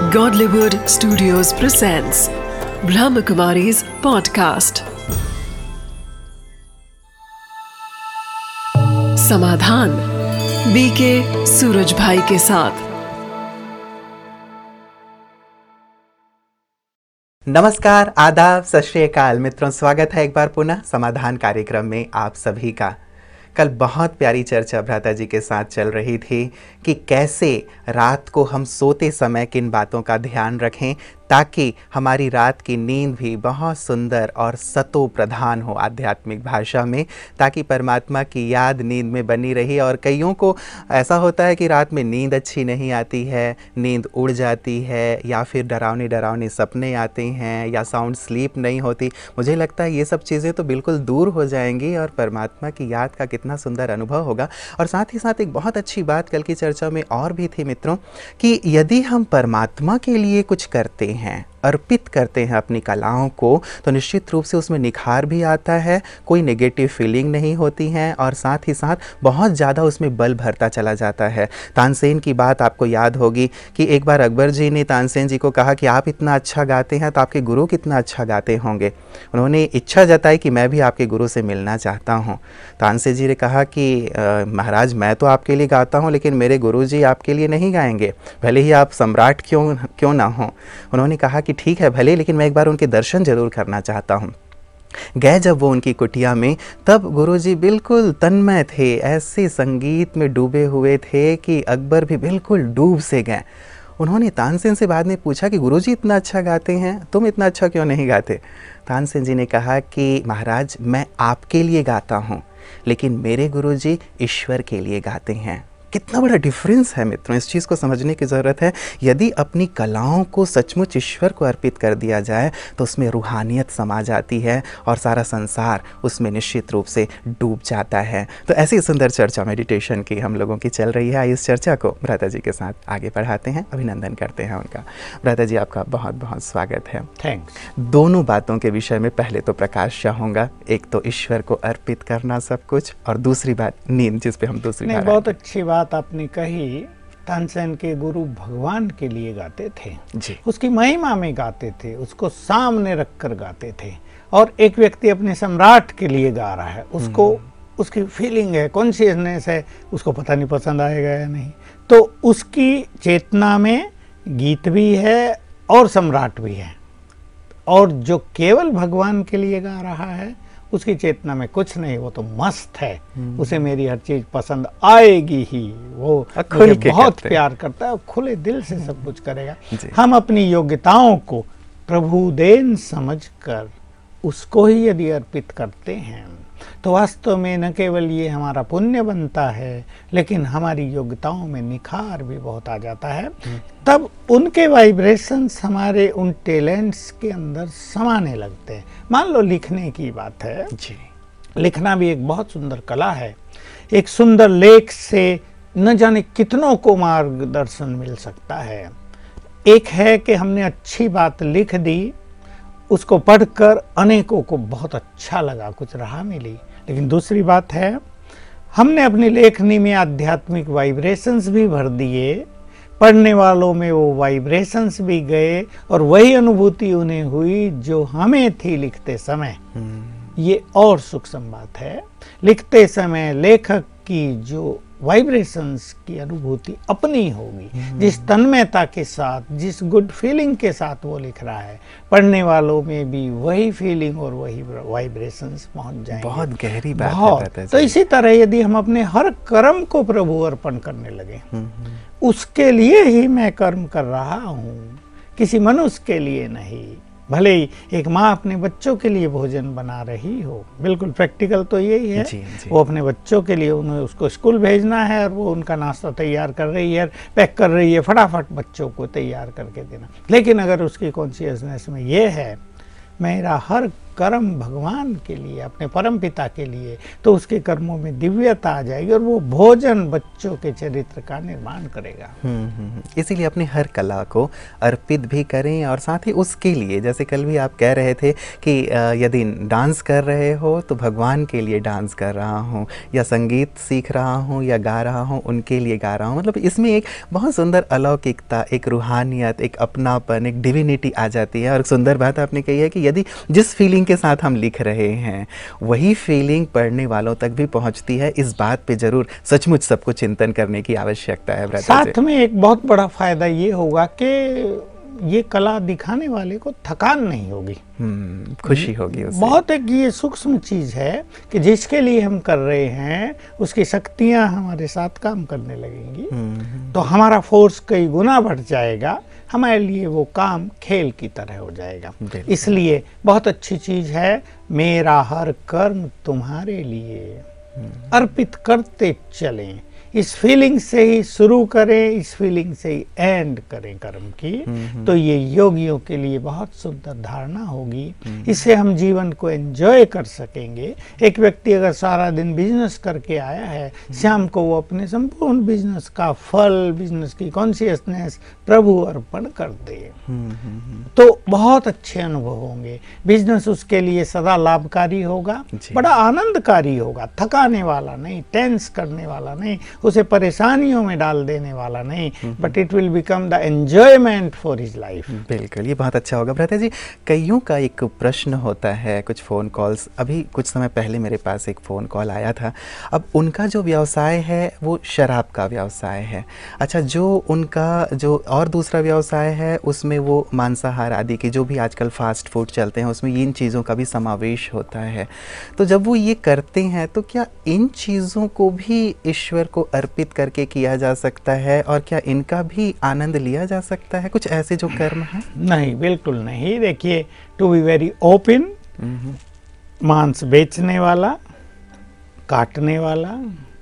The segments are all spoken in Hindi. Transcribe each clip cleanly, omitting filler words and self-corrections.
Godlywood Studios presents Brahmakumari's podcast. Samadhan BK Suraj भाई के साथ। नमस्कार, आदाब, सत श्री अकाल मित्रों, स्वागत है एक बार पुनः समाधान कार्यक्रम में आप सभी का। कल बहुत प्यारी चर्चा भ्राता जी के साथ चल रही थी कि कैसे रात को हम सोते समय किन बातों का ध्यान रखें ताकि हमारी रात की नींद भी बहुत सुंदर और सतो प्रधान हो आध्यात्मिक भाषा में, ताकि परमात्मा की याद नींद में बनी रही। और कईयों को ऐसा होता है कि रात में नींद अच्छी नहीं आती है, नींद उड़ जाती है, या फिर डरावने डरावने सपने आते हैं, या साउंड स्लीप नहीं होती। मुझे लगता है ये सब चीज़ें तो बिल्कुल दूर हो जाएंगी और परमात्मा की याद का कितना सुंदर अनुभव होगा। और साथ ही साथ एक बहुत अच्छी बात कल की चर्चा में और भी थी मित्रों, कि यदि हम परमात्मा के लिए कुछ करते हैं, अर्पित करते हैं अपनी कलाओं को, तो निश्चित रूप से उसमें निखार भी आता है, कोई नेगेटिव फीलिंग नहीं होती है, और साथ ही साथ बहुत ज़्यादा उसमें बल भरता चला जाता है। तानसेन की बात आपको याद होगी कि एक बार अकबर जी ने तानसेन जी को कहा कि आप इतना अच्छा गाते हैं तो आपके गुरु कितना अच्छा गाते होंगे। उन्होंने इच्छा जताई कि मैं भी आपके गुरु से मिलना चाहता हूँ। तानसेन जी ने कहा कि महाराज, मैं तो आपके लिए गाता हूँ, लेकिन मेरे गुरु जी आपके लिए नहीं गाएंगे, भले ही आप सम्राट क्यों ना हो। उन्होंने कहा कि ठीक है भले, लेकिन मैं एक बार उनके दर्शन जरूर करना चाहता हूँ। गए जब वो उनकी कुटिया में, तब गुरुजी बिल्कुल तन्मय थे, ऐसे संगीत में डूबे हुए थे कि अकबर भी बिल्कुल डूब से गए। उन्होंने तानसेन से बाद में पूछा कि गुरुजी इतना अच्छा गाते हैं, तुम इतना अच्छा क्यों नहीं गाते। तानसेन जी ने कहा कि महाराज, मैं आपके लिए गाता हूँ, लेकिन मेरे गुरुजी ईश्वर के लिए गाते हैं। कितना बड़ा डिफरेंस है मित्रों, इस चीज़ को समझने की ज़रूरत है। यदि अपनी कलाओं को सचमुच ईश्वर को अर्पित कर दिया जाए तो उसमें रूहानियत समा जाती है और सारा संसार उसमें निश्चित रूप से डूब जाता है। तो ऐसी सुंदर चर्चा मेडिटेशन की हम लोगों की चल रही है। इस चर्चा को भ्राता जी के साथ आगे बढ़ाते हैं, अभिनंदन करते हैं उनका। भ्राता जी, आपका बहुत बहुत स्वागत है। थैंक्स। दोनों बातों के विषय में पहले तो प्रकाश चाहूँगा, एक तो ईश्वर को अर्पित करना सब कुछ, और दूसरी बात नींद, जिस पे हम दूसरी बात। बहुत अच्छी बात आपने कही। तानसेन के गुरु भगवान के लिए गाते थे जी, उसकी महिमा में गाते थे, उसको सामने रखकर गाते थे। और एक व्यक्ति अपने सम्राट के लिए गा रहा है, उसको उसकी फीलिंग है, कॉन्शियसनेस है, उसको पता नहीं पसंद आएगा या नहीं, तो उसकी चेतना में गीत भी है और सम्राट भी है। और जो केवल भगवान के लिए गा रहा है, उसकी चेतना में कुछ नहीं, वो तो मस्त है, उसे मेरी हर चीज पसंद आएगी ही, वो बहुत प्यार करता है और खुले दिल से सब कुछ करेगा। हम अपनी योग्यताओं को प्रभु देन समझकर उसको ही यदि अर्पित करते हैं तो वास्तव में न केवल ये हमारा पुण्य बनता है, लेकिन हमारी योग्यताओं में निखार भी बहुत आ जाता है। तब उनके वाइब्रेशंस हमारे उन टैलेंट्स के अंदर समाने लगते हैं। मान लो लिखने की बात है जी, लिखना भी एक बहुत सुंदर कला है। एक सुंदर लेख से न जाने कितनों को मार्गदर्शन मिल सकता है। एक है कि हमने अच्छी बात लिख दी, उसको पढ़कर अनेकों को बहुत अच्छा लगा, कुछ राह मिली। लेकिन दूसरी बात है, हमने अपनी लेखनी में आध्यात्मिक वाइब्रेशंस भी भर दिए, पढ़ने वालों में वो वाइब्रेशंस भी गए और वही अनुभूति उन्हें हुई जो हमें थी लिखते समय। ये और सूक्ष्म बात है। लिखते समय लेखक की जो वाइब्रेशंस की अनुभूति अपनी होगी, जिस तन्मयता के साथ, जिस गुड फीलिंग के साथ वो लिख रहा है, पढ़ने वालों में भी वही फीलिंग और वही वाइब्रेशंस पहुंच जाएंगे। बहुत गहरी बात है। तो इसी तरह यदि हम अपने हर कर्म को प्रभु अर्पण करने लगे, उसके लिए ही मैं कर्म कर रहा हूँ, किसी मनुष्य के लिए नहीं। भले ही एक माँ अपने बच्चों के लिए भोजन बना रही हो, बिल्कुल प्रैक्टिकल तो यही है। जी। वो अपने बच्चों के लिए, उन्हें उसको स्कूल भेजना है और वो उनका नाश्ता तैयार कर रही है, पैक कर रही है, फटाफट बच्चों को तैयार करके देना। लेकिन अगर उसकी कॉन्शियसनेस में ये है, मेरा हर कर्म भगवान के लिए, अपने परम पिता के लिए, तो उसके कर्मों में दिव्यता आ जाएगी और वो भोजन बच्चों के चरित्र का निर्माण करेगा। इसीलिए अपनी हर कला को अर्पित भी करें और साथ ही उसके लिए, जैसे कल भी आप कह रहे थे कि यदि डांस कर रहे हो तो भगवान के लिए डांस कर रहा हूँ, या संगीत सीख रहा हूँ या गा रहा हूँ उनके लिए गा रहा हूँ। मतलब इसमें एक बहुत सुंदर अलौकिकता, एक रूहानियत, एक अपनापन, एक डिविनिटी आ जाती है। और सुंदर बात आपने कही है कि यदि जिस फीलिंग के साथ हम लिख रहे हैं वही फीलिंग पढ़ने वालों तक भी पहुंचती है। इस बात पे जरूर सचमुच सबको चिंतन करने की आवश्यकता है। साथ में एक बहुत बड़ा फायदा ये होगा कि ये कला दिखाने वाले को थकान नहीं होगी, खुशी होगी उससे। बहुत एक ये सूक्ष्म चीज है कि जिसके लिए हम कर रहे हैं उसकी शक्तियां हमारे साथ काम करने लगेंगी, तो हमारा फोर्स कई गुना बढ़ जाएगा, हमारे लिए वो काम खेल की तरह हो जाएगा। इसलिए बहुत अच्छी चीज है, मेरा हर कर्म तुम्हारे लिए अर्पित करते चलें। इस फीलिंग से ही शुरू करें, इस फीलिंग से ही एंड करें कर्म की, तो ये योगियों के लिए बहुत सुंदर धारणा होगी। इससे हम जीवन को एंजॉय कर सकेंगे। एक व्यक्ति अगर सारा दिन बिजनेस करके आया है, शाम को वो अपने संपूर्ण बिजनेस का फल, बिजनेस की कॉन्शियसनेस प्रभु अर्पण कर दे, तो बहुत अच्छे अनुभव होंगे। बिजनेस उसके लिए सदा लाभकारी होगा, बड़ा आनंदकारी होगा, थकाने वाला नहीं, टेंस करने वाला नहीं, उसे परेशानियों में डाल देने वाला नहीं, but it will become the enjoyment for his life. बिल्कुल, ये बहुत अच्छा होगा। भ्राता जी, कईयों का एक प्रश्न होता है, कुछ फ़ोन कॉल्स, अभी कुछ समय पहले मेरे पास एक फ़ोन कॉल आया था। अब उनका जो व्यवसाय है वो शराब का व्यवसाय है। अच्छा, जो उनका जो और दूसरा व्यवसाय है उसमें वो मांसाहार आदि के जो भी आजकल फास्ट फूड चलते हैं उसमें इन चीज़ों का भी समावेश होता है। तो जब वो ये करते हैं तो क्या इन चीज़ों को भी ईश्वर को अर्पित करके किया जा सकता है, और क्या इनका भी आनंद लिया जा सकता है? कुछ ऐसे जो कर्म हैं? नहीं, बिल्कुल नहीं। देखिए, टू बी वेरी ओपन, मांस बेचने वाला, काटने वाला,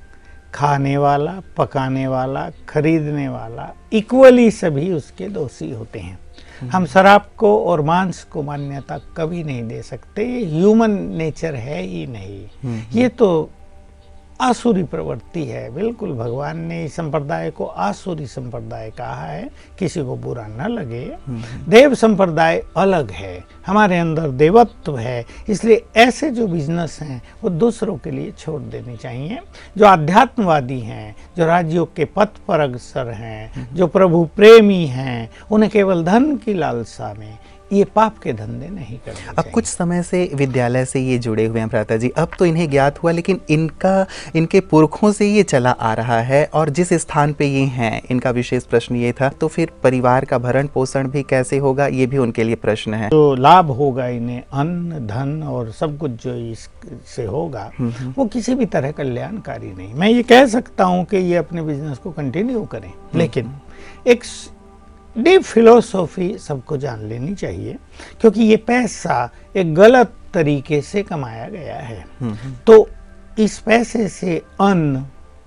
खाने वाला, पकाने वाला, खरीदने वाला, इक्वली सभी उसके दोषी होते हैं। हम शराब को और मांस को मान्यता कभी नहीं दे सकते, ये ह्यूमन नेचर है ही नहीं। ये तो आसुरी प्रवृत्ति है। बिल्कुल, भगवान ने इस संप्रदाय को आसुरी संप्रदाय कहा है, किसी को बुरा न लगे। देव संप्रदाय अलग है, हमारे अंदर देवत्व है, इसलिए ऐसे जो बिजनेस हैं वो दूसरों के लिए छोड़ देने चाहिए। जो आध्यात्मवादी हैं, जो राजयोग के पथ पर अग्रसर हैं, जो प्रभु प्रेमी हैं, उन्हें केवल धन की लालसा में ये पाप के धंधे नहीं करने चाहिए। अब कुछ समय से विद्यालय से ये जुड़े हुए हैं भ्राता जी, अब तो इन्हें ज्ञात हुआ, लेकिन इनके पुरखों से ये चला आ रहा है, और जिस स्थान पे ये हैं, इनका विशेष प्रश्न ये था, तो फिर परिवार का भरण पोषण भी कैसे होगा, ये भी उनके लिए प्रश्न है। तो लाभ होगा इन्हें, अन्न धन और सब कुछ जो इससे होगा वो किसी भी तरह कल्याणकारी नहीं। मैं ये कह सकता हूँ कि ये अपने बिजनेस को कंटिन्यू करें, लेकिन एक डीप फिलोसॉफी सबको जान लेनी चाहिए, क्योंकि ये पैसा एक गलत तरीके से कमाया गया है। तो इस पैसे से अन्न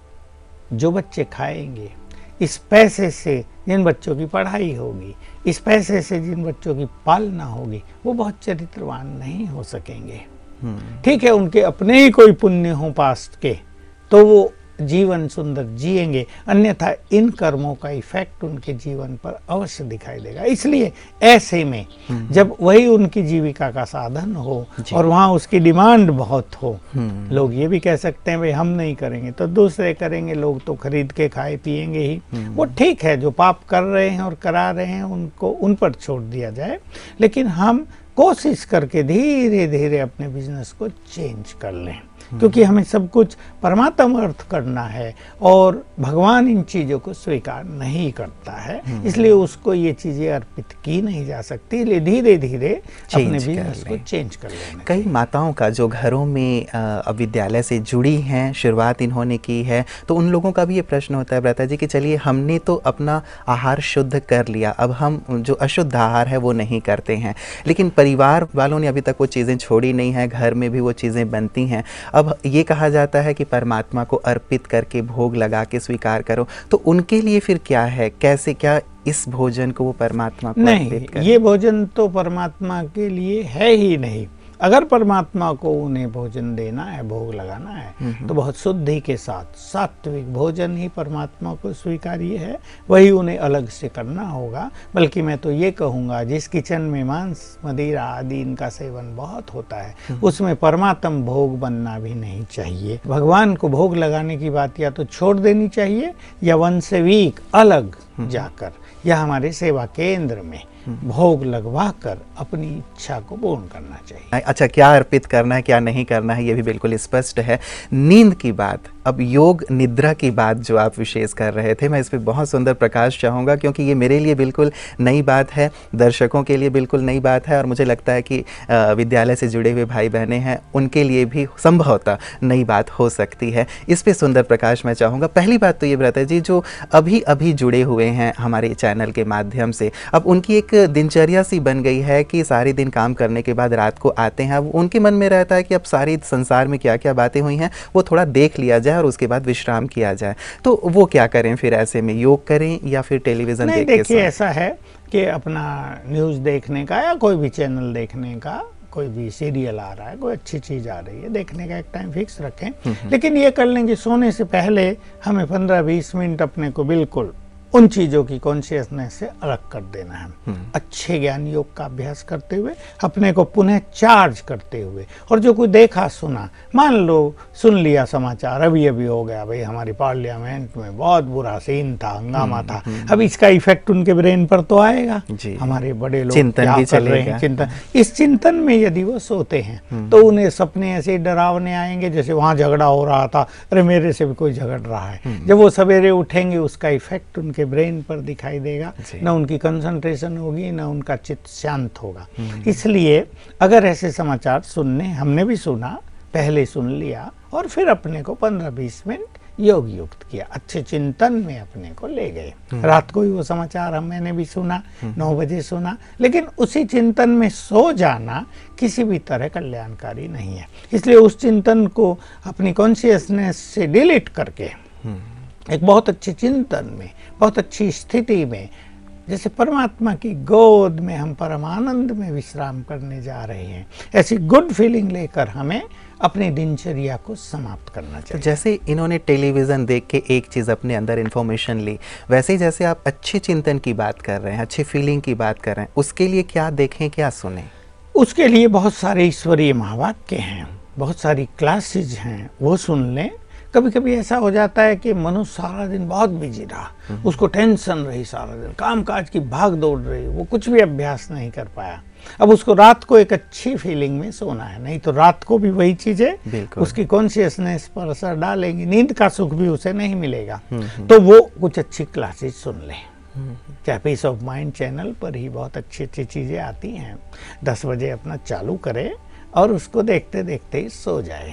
जो बच्चे खाएंगे, इस पैसे से जिन बच्चों की पढ़ाई होगी, इस पैसे से जिन बच्चों की पालना होगी, वो बहुत चरित्रवान नहीं हो सकेंगे। ठीक है, उनके अपने ही कोई पुण्य हो पास्ट के, तो वो जीवन सुंदर जिएंगे, अन्यथा इन कर्मों का इफेक्ट उनके जीवन पर अवश्य दिखाई देगा। इसलिए ऐसे में जब वही उनकी जीविका का साधन हो और वहाँ उसकी डिमांड बहुत हो, लोग ये भी कह सकते हैं भाई हम नहीं करेंगे तो दूसरे करेंगे, लोग तो खरीद के खाए पिएंगे ही, वो ठीक है, जो पाप कर रहे हैं और करा रहे हैं उनको उन पर छोड़ दिया जाए। लेकिन हम कोशिश करके धीरे धीरे अपने बिजनेस को चेंज कर लें, क्योंकि हमें सब कुछ परमात्मा अर्थ करना है और भगवान इन चीज़ों को स्वीकार नहीं करता है, इसलिए उसको ये चीज़ें अर्पित की नहीं जा सकती। इसलिए धीरे धीरे अपने बिजनेस को चेंज कर लेना। कई माताओं का जो घरों में विद्यालय से जुड़ी हैं, शुरुआत इन्होंने की है, तो उन लोगों का भी ये प्रश्न होता है भ्राता जी कि चलिए हमने तो अपना आहार शुद्ध कर लिया, अब हम जो अशुद्ध आहार है वो नहीं करते हैं, लेकिन परिवार वालों ने अभी तक वो चीज़ें छोड़ी नहीं है, घर में भी वो चीज़ें बनती हैं। अब ये कहा जाता है कि परमात्मा को अर्पित करके भोग लगा के स्वीकार करो, तो उनके लिए फिर क्या है, कैसे, क्या इस भोजन को वो परमात्मा को अर्पित करें? नहीं, ये भोजन तो परमात्मा के लिए है ही नहीं। अगर परमात्मा को उन्हें भोजन देना है, भोग लगाना है, तो बहुत शुद्धि के साथ सात्विक भोजन ही परमात्मा को स्वीकार्य है, वही उन्हें अलग से करना होगा। बल्कि मैं तो ये कहूँगा, जिस किचन में मांस मदिरा आदि इनका सेवन बहुत होता है, उसमें परमात्म भोग बनना भी नहीं चाहिए। भगवान को भोग लगाने की बात या तो छोड़ देनी चाहिए, या वंस ए वीक अलग जाकर या हमारे सेवा केंद्र में भोग लगवा कर अपनी इच्छा को पूर्ण करना चाहिए। अच्छा, क्या अर्पित करना है, क्या नहीं करना है, ये भी बिल्कुल स्पष्ट है। नींद की बात, अब योग निद्रा की बात जो आप विशेष कर रहे थे, मैं इस पर बहुत सुंदर प्रकाश चाहूँगा, क्योंकि ये मेरे लिए बिल्कुल नई बात है, दर्शकों के लिए बिल्कुल नई बात है, और मुझे लगता है कि विद्यालय से जुड़े हुए भाई बहनें हैं, उनके लिए भी संभवतः नई बात हो सकती है। इस पर सुंदर प्रकाश मैं चाहूँगा। पहली बात तो ये भ्राता जी, जो अभी अभी जुड़े हुए हैं हमारे चैनल के माध्यम से, अब उनकी एक दिनचर्या सी बन गई है कि सारे दिन काम करने के बाद रात को आते हैं, अब उनके मन में रहता है कि अब सारी संसार में क्या क्या बातें हुई हैं वो थोड़ा देख लिया जाए और उसके बाद विश्राम किया जाए, तो वो क्या करें फिर? ऐसे में योग करें या फिर टेलीविजन देख के? देखिए, ऐसा है कि अपना न्यूज़ देखने का या कोई भी चैनल देखने का, कोई भी सीरियल आ रहा है, कोई अच्छी चीज़ आ रही है, देखने का एक टाइम फिक्स रखें। लेकिन ये कर लें कि सोने से पहले हमें 15-20 मिनट अपने को बिल्कुल उन चीज़ों की कॉन्शियसनेस से अलग कर देना है। अच्छे ज्ञान योग का अभ्यास करते हुए, अपने को पुनः चार्ज करते हुए, और जो कोई देखा सुना, मान लो सुन लिया समाचार, अभी अभी हो गया भाई हमारी पार्लियामेंट में बहुत बुरा सीन था, हंगामा था, अब इसका इफेक्ट उनके ब्रेन पर तो आएगा। हमारे बड़े लोग क्या कर रहे हैं, चिंतन, इस चिंतन में यदि वो सोते हैं तो उन्हें सपने ऐसे डरावने आएंगे जैसे वहां झगड़ा हो रहा था, अरे मेरे से भी कोई झगड़ रहा है। जब वो सवेरे उठेंगे उसका इफेक्ट उनके ब्रेन पर दिखाई देगा, न उनकी कंसंट्रेशन होगी, न उनका चित्त शांत होगा। इसलिए अगर ऐसे समाचार सुनने, हमने भी सुना, पहले सुन लिया और फिर अपने को 15-20 मिनट योग युक्त किया, अच्छे चिंतन में अपने को ले गए। रात को ही वो समाचार मैंने भी सुना, 9 बजे सुना, लेकिन उसी चिंतन में सो जाना किसी भी तरह कल्याणकारी नहीं है। इसलिए उस चिंतन को अपनी कॉन्शियसनेस से डिलीट करके एक बहुत अच्छे चिंतन में, बहुत अच्छी स्थिति में, जैसे परमात्मा की गोद में हम परमानंद में विश्राम करने जा रहे हैं, ऐसी गुड फीलिंग लेकर हमें अपनी दिनचर्या को समाप्त करना चाहिए। जैसे इन्होंने टेलीविज़न देख के एक चीज़ अपने अंदर इन्फॉर्मेशन ली, वैसे ही जैसे आप अच्छे चिंतन की बात कर रहे हैं, अच्छी फीलिंग की बात कर रहे हैं, उसके लिए क्या देखें, क्या सुने? उसके लिए बहुत सारे ईश्वरीय महावाक्य हैं, बहुत सारी क्लासेज हैं, वो सुन लें। कभी कभी ऐसा हो जाता है कि मनुष्य सारा दिन बहुत बिजी रहा, उसको टेंशन रही, सारा दिन काम काज की भाग दौड़ रही, वो कुछ भी अभ्यास नहीं कर पाया। अब उसको रात को एक अच्छी फीलिंग में सोना है, नहीं तो रात को भी वही चीजें उसकी कॉन्शियसनेस पर असर डालेंगी, नींद का सुख भी उसे नहीं मिलेगा। तो वो कुछ अच्छी क्लासेज सुन ले, चाहे पीस ऑफ माइंड चैनल पर ही बहुत अच्छी अच्छी चीजें आती हैं, 10 बजे अपना चालू करे और उसको देखते देखते ही सो जाए।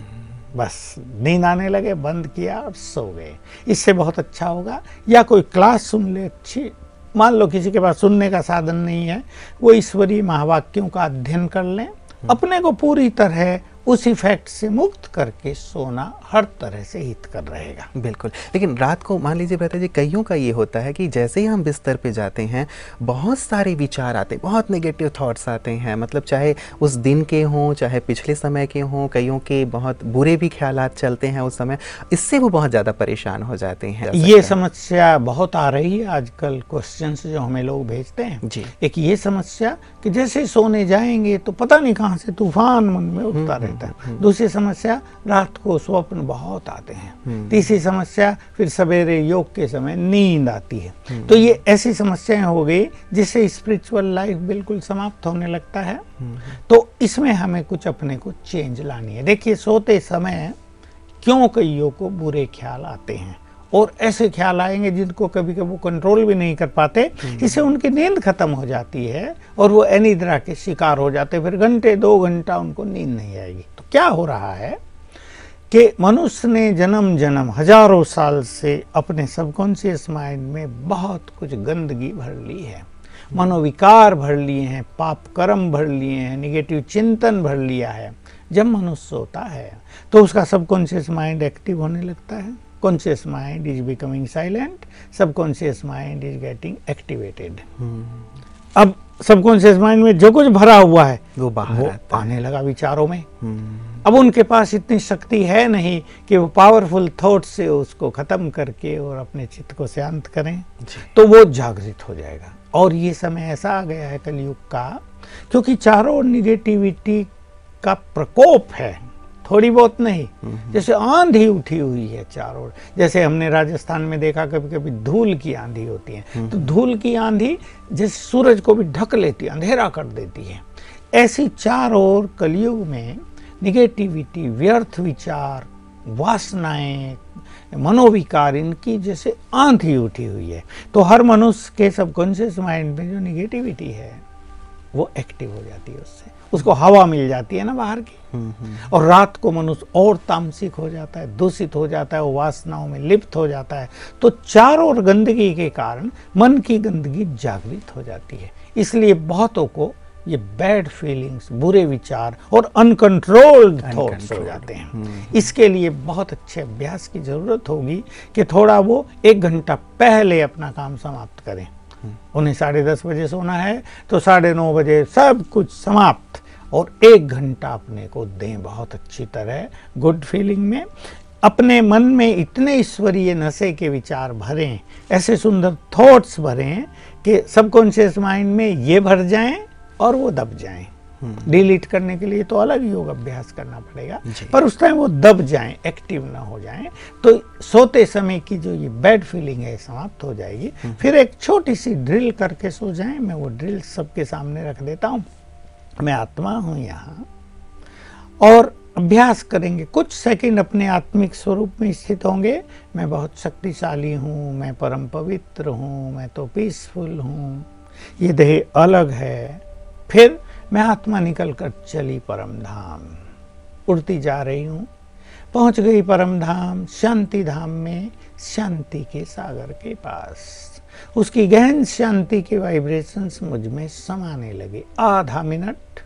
बस नींद आने लगे, बंद किया और सो गए, इससे बहुत अच्छा होगा। या कोई क्लास सुन ले अच्छी, मान लो किसी के पास सुनने का साधन नहीं है, वो ईश्वरीय महावाक्यों का अध्ययन कर लें, अपने को पूरी तरह उस इफेक्ट से मुक्त करके सोना हर तरह से हितकर रहेगा। बिल्कुल। लेकिन रात को मान लीजिए भ्राता जी, कईयों का ये होता है कि जैसे ही हम बिस्तर पे जाते हैं बहुत सारे विचार आते हैं, बहुत नेगेटिव थॉट्स आते हैं, मतलब चाहे उस दिन के हों चाहे पिछले समय के हों, कईयों के बहुत बुरे भी ख्यालात चलते हैं उस समय, इससे वो बहुत ज़्यादा परेशान हो जाते हैं। ये समस्या बहुत आ रही है आजकल, क्वेश्चंस जो हमें लोग भेजते हैं जी। एक ये समस्या कि जैसे सोने जाएंगे तो पता नहीं कहाँ से तूफान मन में उठता रहता है। दूसरी समस्या, रात को स्वप्न बहुत आते हैं। तीसरी समस्या, फिर सवेरे योग के समय नींद आती है। तो ये ऐसी समस्याएं हो गई जिससे स्पिरिचुअल लाइफ बिल्कुल समाप्त होने लगता है। तो इसमें हमें कुछ अपने को चेंज लानी है। देखिए, सोते समय क्यों कईयों को बुरे ख्याल आते हैं और ऐसे ख्याल आएंगे जिनको कभी कभी वो कंट्रोल भी नहीं कर पाते, इससे उनकी नींद खत्म हो जाती है और वो अनिद्रा के शिकार हो जाते, फिर घंटे 2 घंटा उनको नींद नहीं आएगी। तो क्या हो रहा है कि मनुष्य ने जन्म जन्म हजारों साल से अपने सबकॉन्शियस माइंड में बहुत कुछ गंदगी भर ली है, मनोविकार भर लिए हैं, पाप कर्म भर लिए हैं, निगेटिव चिंतन भर लिया है। जब मनुष्य सोता है तो उसका सबकॉन्शियस माइंड एक्टिव होने लगता है, conscious mind is becoming silent, subconscious mind is getting activated। अब सबकॉन्शियस माइंड में जो कुछ भरा हुआ है वो बाहर आता है। आने लगा विचारों में। अब उनके पास इतनी शक्ति है नहीं कि वो पावरफुल थॉट से उसको खत्म करके और अपने चित्त को शांत करें, तो वो जागृत हो जाएगा। और ये समय ऐसा आ गया है कलयुग का, क्योंकि चारों ओर निगेटिविटी का प्रकोप है, थोड़ी बहुत नहीं, जैसे आंधी उठी हुई है चारों ओर। जैसे हमने राजस्थान में देखा कभी कभी धूल की आंधी होती है, तो धूल की आंधी जैसे सूरज को भी ढक लेती है, अंधेरा कर देती है। ऐसी चारों ओर कलयुग में निगेटिविटी, व्यर्थ विचार, वासनाएं, मनोविकार, इनकी जैसे आंधी उठी हुई है। तो हर मनुष्य के सबकॉन्शियस माइंड में जो निगेटिविटी है वो एक्टिव हो जाती है, उसको हवा मिल जाती है ना बाहर की। और रात को मनुष्य और तामसिक हो जाता है, दूषित हो जाता है, वो वासनाओं में लिप्त हो जाता है। तो चारों ओर गंदगी के कारण मन की गंदगी जागृत हो जाती है। इसलिए बहुतों को ये बैड फीलिंग्स, बुरे विचार और अनकंट्रोल्ड थॉट्स हो जाते हैं। इसके लिए बहुत अच्छे अभ्यास की जरूरत होगी कि थोड़ा वो 1 घंटा पहले अपना काम समाप्त करें। उन्हें 10:30 बजे सोना है तो 9:30 बजे सब कुछ समाप्त, और 1 घंटा अपने को दें बहुत अच्छी तरह गुड फीलिंग में। अपने मन में इतने ईश्वरीय नशे के विचार भरें, ऐसे सुंदर थॉट्स भरें कि सबकॉन्शियस माइंड में ये भर जाएं और वो दब जाएं। डिलीट करने के लिए तो अलग योग अभ्यास करना पड़ेगा, पर उस टाइम वो दब जाएं, एक्टिव ना हो जाएं, तो सोते समय की जो ये बैड फीलिंग है समाप्त हो जाएगी। फिर एक छोटी सी ड्रिल करके सो जाएं। मैं वो ड्रिल सबके सामने रख देता हूँ। मैं आत्मा हूँ यहाँ, और अभ्यास करेंगे। कुछ सेकंड अपने आत्मिक स्वरूप में स्थित होंगे। मैं बहुत शक्तिशाली हूँ, मैं परम पवित्र हूँ, मैं तो पीसफुल हूँ, ये देह अलग है। फिर मैं आत्मा निकल कर चली परम धाम, उड़ती जा रही हूँ, पहुँच गई परम धाम, शांति धाम में, शांति के सागर के पास। उसकी गहन शांति के वाइब्रेशंस मुझ में समाने लगे। आधा मिनट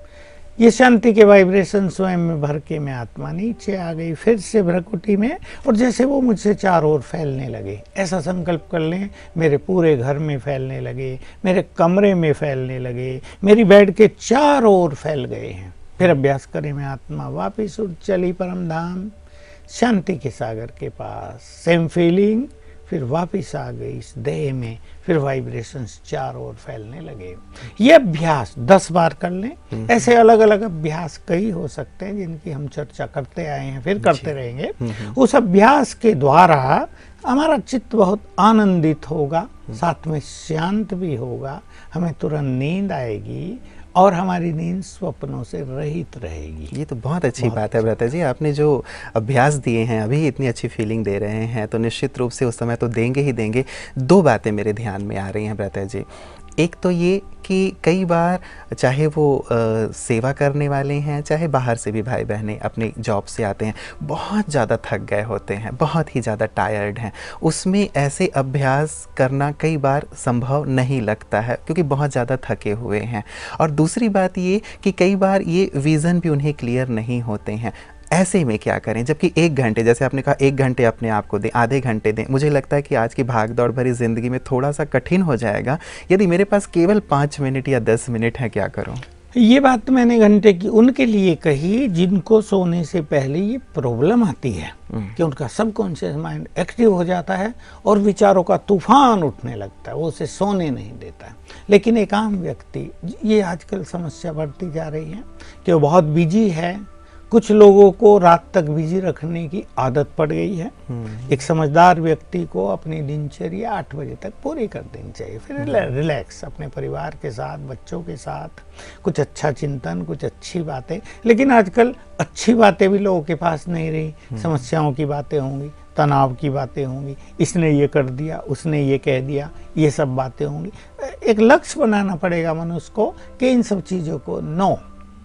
ये शांति के वाइब्रेशन स्वयं में भर के मैं आत्मा नीचे आ गई, फिर से भ्रकुटी में, और जैसे वो मुझसे चारों ओर फैलने लगे। ऐसा संकल्प कर लें, मेरे पूरे घर में फैलने लगे, मेरे कमरे में फैलने लगे, मेरी बेड के चारों ओर फैल गए हैं। फिर अभ्यास करें, मैं आत्मा वापिस उड़ चली परम धाम, शांति के सागर के पास। सेम फीलिंग, फिर वापिस आ गई इस देह में, फिर वाइब्रेशंस चारों ओर फैलने लगे। ये अभ्यास 10 बार कर लें। ऐसे अलग अलग अभ्यास कई हो सकते हैं जिनकी हम चर्चा करते आए हैं, फिर करते रहेंगे। उस अभ्यास के द्वारा हमारा चित्त बहुत आनंदित होगा, साथ में शांत भी होगा, हमें तुरंत नींद आएगी, और हमारी नींद स्वप्नों से रहित रहेगी। ये तो बहुत अच्छी बात है भ्राता जी। आपने जो अभ्यास दिए हैं, अभी इतनी अच्छी फीलिंग दे रहे हैं, तो निश्चित रूप से उस समय तो देंगे ही देंगे। 2 बातें मेरे ध्यान में आ रही हैं भ्राता जी। एक तो ये कि कई बार चाहे वो सेवा करने वाले हैं, चाहे बाहर से भी भाई बहनें अपने जॉब से आते हैं, बहुत ज़्यादा थक गए होते हैं, बहुत ही ज़्यादा टायर्ड हैं, उसमें ऐसे अभ्यास करना कई बार संभव नहीं लगता है क्योंकि बहुत ज़्यादा थके हुए हैं। और दूसरी बात ये कि कई बार ये विज़न भी उन्हें क्लियर नहीं होते हैं। ऐसे में क्या करें, जबकि 1 घंटे, जैसे आपने कहा 1 घंटे अपने आप को दें, आधे घंटे दें। मुझे लगता है कि आज की भागदौड़ भरी ज़िंदगी में थोड़ा सा कठिन हो जाएगा यदि मेरे पास केवल 5 मिनट या 10 मिनट है, क्या करूं? ये बात मैंने घंटे की उनके लिए कही जिनको सोने से पहले ये प्रॉब्लम आती है कि उनका सबकॉन्शियस माइंड एक्टिव हो जाता है और विचारों का तूफान उठने लगता है, वो उसे सोने नहीं देता है। लेकिन एक आम व्यक्ति, ये आजकल समस्या बढ़ती जा रही है कि वो बहुत बिजी है। कुछ लोगों को रात तक बिजी रखने की आदत पड़ गई है। एक समझदार व्यक्ति को अपनी दिनचर्या 8 बजे तक पूरी कर देनी चाहिए, फिर रिलैक्स अपने परिवार के साथ, बच्चों के साथ, कुछ अच्छा चिंतन, कुछ अच्छी बातें। लेकिन आजकल अच्छी बातें भी लोगों के पास नहीं रही। समस्याओं की बातें होंगी, तनाव की बातें होंगी, इसने ये कर दिया, उसने ये कह दिया, ये सब बातें होंगी। एक लक्ष्य बनाना पड़ेगा मनुष्य को कि इन सब चीज़ों को नो,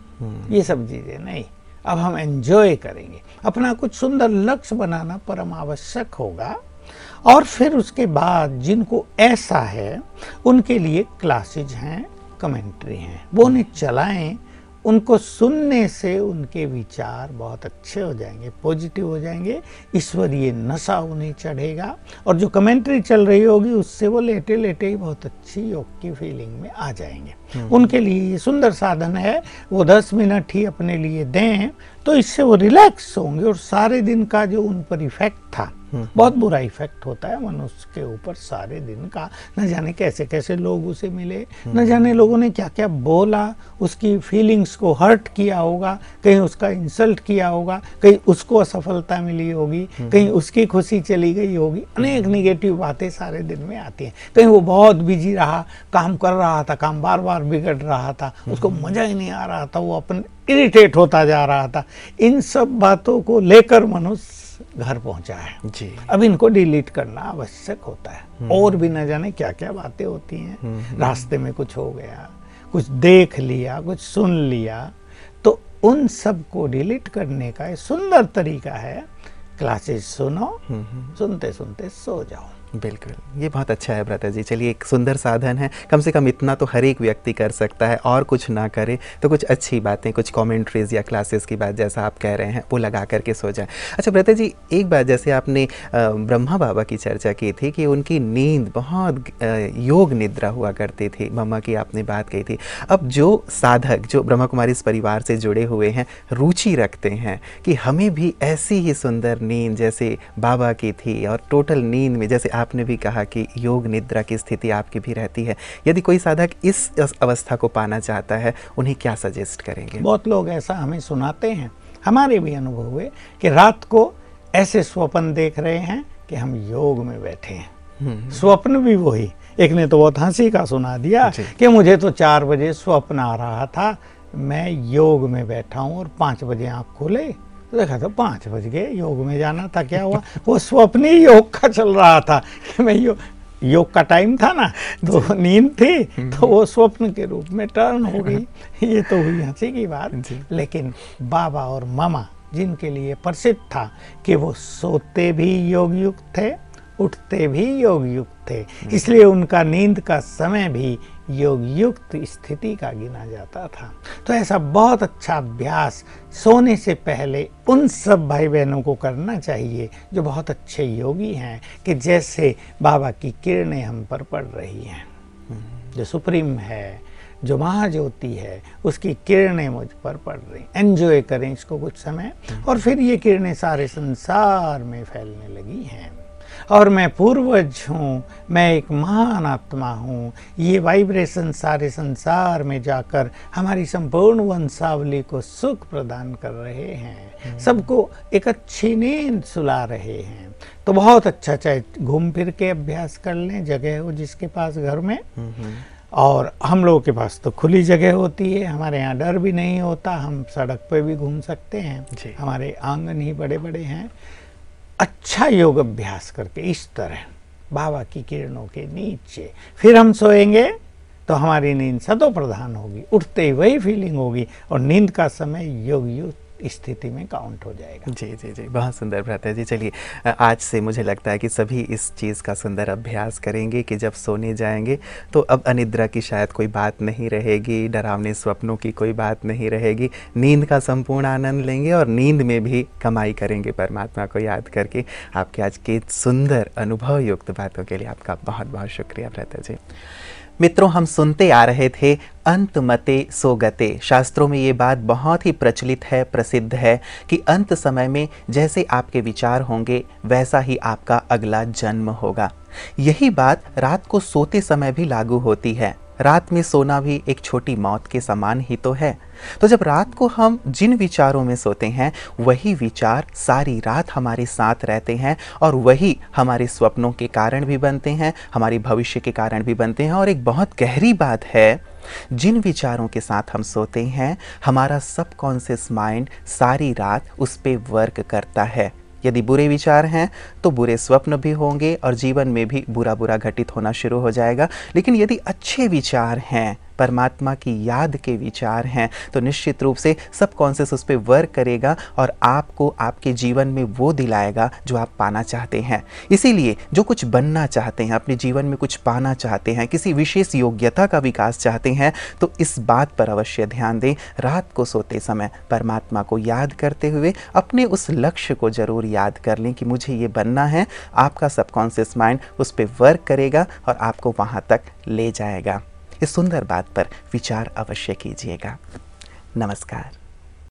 ये सब चीज़ें नहीं, अब हम एंजॉय करेंगे। अपना कुछ सुंदर लक्ष्य बनाना परम आवश्यक होगा। और फिर उसके बाद जिनको ऐसा है उनके लिए क्लासेज हैं, कमेंट्री हैं, वो उन्हें चलाएं, उनको सुनने से उनके विचार बहुत अच्छे हो जाएंगे, पॉजिटिव हो जाएंगे, ईश्वरीय नशा उन्हें चढ़ेगा और जो कमेंट्री चल रही होगी उससे वो लेटे लेटे ही बहुत अच्छी योग की फीलिंग में आ जाएंगे। उनके लिए ये सुंदर साधन है, वो 10 मिनट ही अपने लिए दें तो इससे वो रिलैक्स होंगे और सारे दिन का जो उन पर इफेक्ट था, बहुत बुरा इफेक्ट होता है मनुष्य के ऊपर सारे दिन का, न जाने कैसे कैसे लोग उसे मिले, न जाने लोगों ने क्या क्या बोला, उसकी फीलिंग्स को हर्ट किया होगा, कहीं उसका इंसल्ट किया होगा, कहीं उसको असफलता मिली होगी, कहीं उसकी खुशी चली गई होगी, अनेक निगेटिव बातें सारे दिन में आती हैं। कहीं वो बहुत बिजी रहा, काम कर रहा था, काम बार बार बिगड़ रहा था, उसको मजा ही नहीं आ रहा था, वो अपन इरिटेट होता जा रहा था। इन सब बातों को लेकर मनुष्य घर पहुंचा है जी। अब इनको डिलीट करना आवश्यक होता है। और भी न जाने क्या क्या बातें होती हैं, रास्ते में कुछ हो गया, कुछ देख लिया, कुछ सुन लिया, तो उन सब को डिलीट करने का एक सुंदर तरीका है, क्लासेस सुनो, सुनते सुनते सो जाओ। बिल्कुल, ये बहुत अच्छा है भ्राता जी। चलिए, एक सुंदर साधन है, कम से कम इतना तो हर एक व्यक्ति कर सकता है, और कुछ ना करे तो कुछ अच्छी बातें, कुछ कमेंट्रीज या क्लासेस की बात जैसा आप कह रहे हैं वो लगा करके सो जाए। अच्छा भ्राता जी, एक बात जैसे आपने ब्रह्मा बाबा की चर्चा की थी कि उनकी नींद बहुत योग निद्रा हुआ करती थी, मम्मा की आपने बात कही थी। अब जो साधक जो ब्रह्मा कुमारी इस परिवार से जुड़े हुए हैं, रुचि रखते हैं कि हमें भी ऐसी ही सुंदर नींद जैसे बाबा की थी, और टोटल नींद में जैसे आपने भी कहा कि योग निद्रा की स्थिति आपकी भी रहती है, यदि कोई साधक इस अवस्था को पाना चाहता है, उन्हें क्या सजेस्ट करेंगे? बहुत लोग ऐसा हमें सुनाते हैं, हमारे भी अनुभव हुए कि रात को ऐसे स्वप्न देख रहे हैं कि हम योग में बैठे हैं। स्वप्न भी वही, एक ने तो बहुत हंसी का सुना दिया कि मुझे तो 4 बजे स्वप्न आ रहा था, मैं योग में बैठा हूँ और 5 बजे आँख खोले तो देखा तो 5 बज गए, योग में जाना था, क्या हुआ? वो स्वप्न ही योग का चल रहा था कि मैं योग का टाइम था ना, तो नींद थी, तो वो स्वप्न के रूप में टर्न हो गई। ये तो हुई हंसी की बात। लेकिन बाबा और मामा जिनके लिए प्रसिद्ध था कि वो सोते भी योग युक्त थे, उठते भी योग युक्त थे, इसलिए उनका नींद का समय भी योग युक्त स्थिति का गिना जाता था। तो ऐसा बहुत अच्छा अभ्यास सोने से पहले उन सब भाई बहनों को करना चाहिए जो बहुत अच्छे योगी हैं, कि जैसे बाबा की किरणें हम पर पड़ रही हैं, जो सुप्रीम है, जो महाज्योति है, उसकी किरणें मुझ पर पड़ रही। एंजॉय करें इसको कुछ समय, और फिर ये किरणें सारे संसार में फैलने लगी हैं। और मैं पूर्वज हूँ, मैं एक महान आत्मा हूँ, ये वाइब्रेशन सारे संसार में जाकर हमारी संपूर्ण वंशावली को सुख प्रदान कर रहे हैं, सबको एक अच्छी नींद सुला रहे हैं। तो बहुत अच्छा, चाहे घूम फिर के अभ्यास कर लें, जगह हो जिसके पास घर में, और हम लोगों के पास तो खुली जगह होती है, हमारे यहाँ डर भी नहीं होता, हम सड़क पे भी घूम सकते हैं, हमारे आंगन ही बड़े बड़े हैं। अच्छा योग अभ्यास करके इस तरह बाबा की किरणों के नीचे फिर हम सोएंगे तो हमारी नींद सतो प्रधान होगी, उठते ही वही फीलिंग होगी, और नींद का समय योग युक्त स्थिति में काउंट हो जाएगा। जी जी जी, बहुत सुंदर भ्राता जी। चलिए, आज से मुझे लगता है कि सभी इस चीज़ का सुंदर अभ्यास करेंगे कि जब सोने जाएंगे तो अब अनिद्रा की शायद कोई बात नहीं रहेगी, डरावने स्वप्नों की कोई बात नहीं रहेगी, नींद का संपूर्ण आनंद लेंगे और नींद में भी कमाई करेंगे परमात्मा को याद करके। आपके आज के सुंदर अनुभव युक्त बातों के लिए आपका बहुत बहुत शुक्रिया भ्राता जी। मित्रों, हम सुनते आ रहे थे अंत मते सो गते। शास्त्रों में ये बात बहुत ही प्रचलित है, प्रसिद्ध है कि अंत समय में जैसे आपके विचार होंगे वैसा ही आपका अगला जन्म होगा। यही बात रात को सोते समय भी लागू होती है। रात में सोना भी एक छोटी मौत के समान ही तो है। तो जब रात को हम जिन विचारों में सोते हैं वही विचार सारी रात हमारे साथ रहते हैं, और वही हमारे स्वप्नों के कारण भी बनते हैं, हमारी भविष्य के कारण भी बनते हैं। और एक बहुत गहरी बात है, जिन विचारों के साथ हम सोते हैं हमारा सबकॉन्शियस माइंड सारी रात उस पे वर्क करता है। यदि बुरे विचार हैं तो बुरे स्वप्न भी होंगे और जीवन में भी बुरा बुरा घटित होना शुरू हो जाएगा। लेकिन यदि अच्छे विचार हैं परमात्मा की याद के विचार हैं, तो निश्चित रूप से सबकॉन्शियस उस पर वर्क करेगा और आपको आपके जीवन में वो दिलाएगा जो आप पाना चाहते हैं। इसीलिए जो कुछ बनना चाहते हैं, अपने जीवन में कुछ पाना चाहते हैं, किसी विशेष योग्यता का विकास चाहते हैं, तो इस बात पर अवश्य ध्यान दें, रात को सोते समय परमात्मा को याद करते हुए अपने उस लक्ष्य को जरूर याद कर लें कि मुझे ये बनना है। आपका सबकॉन्शियस माइंड उस पर वर्क करेगा और आपको वहाँ तक ले जाएगा। इस सुंदर बात पर विचार अवश्य कीजिएगा। नमस्कार।